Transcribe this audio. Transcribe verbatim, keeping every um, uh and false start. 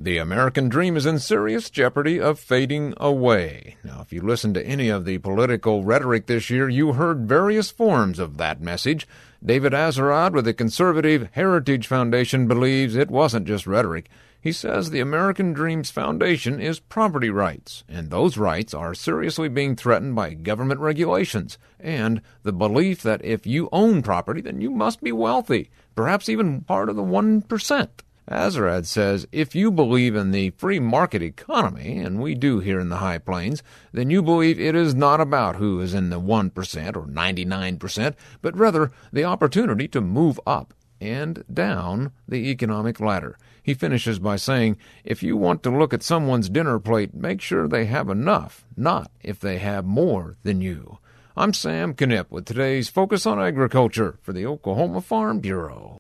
The American dream is in serious jeopardy of fading away. Now, if you listen to any of the political rhetoric this year, you heard various forms of that message. David Azerrad with the conservative Heritage Foundation believes it wasn't just rhetoric. He says the American dream's foundation is property rights, and those rights are seriously being threatened by government regulations and the belief that if you own property, then you must be wealthy, perhaps even part of the one percent. Azerrad says if you believe in the free market economy, and we do here in the High Plains, then you believe it is not about who is in the one percent or ninety-nine percent, but rather the opportunity to move up and down the economic ladder. He finishes by saying, if you want to look at someone's dinner plate, make sure they have enough, not if they have more than you. I'm Sam Knipp with today's Focus on Agriculture for the Oklahoma Farm Bureau.